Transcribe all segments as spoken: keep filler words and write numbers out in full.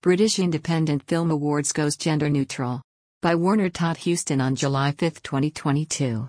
British Independent Film Awards goes gender neutral. By Warner Todd Huston on July fifth, twenty twenty-two.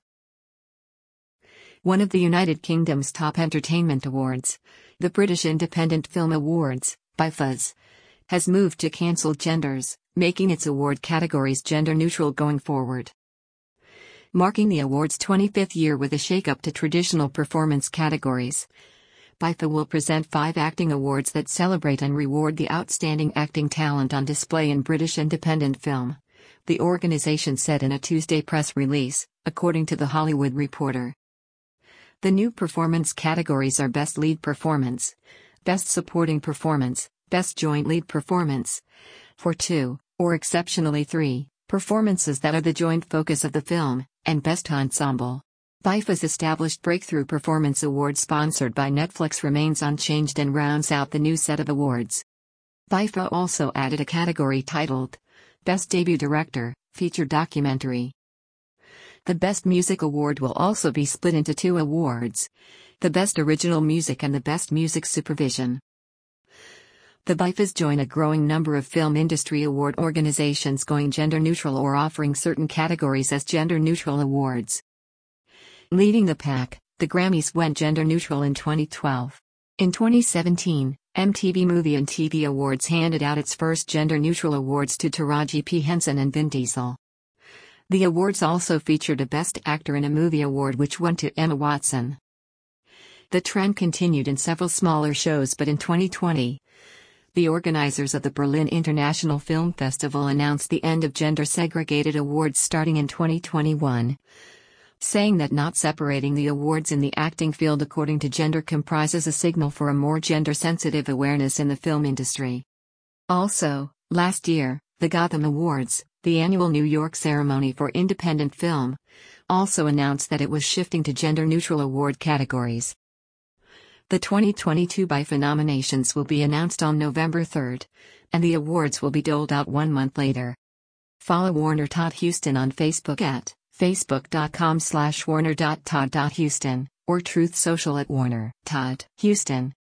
One of the United Kingdom's top entertainment awards, the British Independent Film Awards, B I F As, has moved to cancel genders, making its award categories gender neutral going forward. Marking the award's twenty-fifth year with a shake-up to traditional performance categories, B I F A will present five acting awards that celebrate and reward the outstanding acting talent on display in British independent film, the organization said in a Tuesday press release, according to The Hollywood Reporter. The new performance categories are Best Lead Performance, Best Supporting Performance, Best Joint Lead Performance, for two, or exceptionally three, performances that are the joint focus of the film, and Best Ensemble. B I F A's established Breakthrough Performance Award sponsored by Netflix remains unchanged and rounds out the new set of awards. B I F A also added a category titled Best Debut Director, Feature Documentary. The Best Music Award will also be split into two awards, the Best Original Music and the Best Music Supervision. The B I F As join a growing number of film industry award organizations going gender neutral or offering certain categories as gender neutral awards. Leading the pack, the Grammys went gender neutral in twenty twelve. In twenty seventeen, M T V Movie and T V Awards handed out its first gender neutral awards to Taraji P. Henson and Vin Diesel. The awards also featured a Best Actor in a Movie award which went to Emma Watson. The trend continued in several smaller shows, but in twenty twenty, the organizers of the Berlin International Film Festival announced the end of gender-segregated awards starting in twenty twenty-one, saying that not separating the awards in the acting field according to gender comprises a signal for a more gender-sensitive awareness in the film industry. Also, last year, the Gotham Awards, the annual New York ceremony for independent film, also announced that it was shifting to gender-neutral award categories. The twenty twenty-two B I F A nominations will be announced on November third, and the awards will be doled out one month later. Follow Warner Todd Huston on Facebook at facebook.com slash warner.todd.huston, or Truth Social at Warner Todd Huston.